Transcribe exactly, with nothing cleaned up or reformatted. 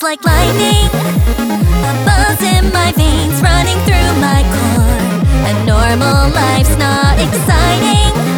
It's like lightning, a buzz in my veins running through my core. A normal life's not exciting.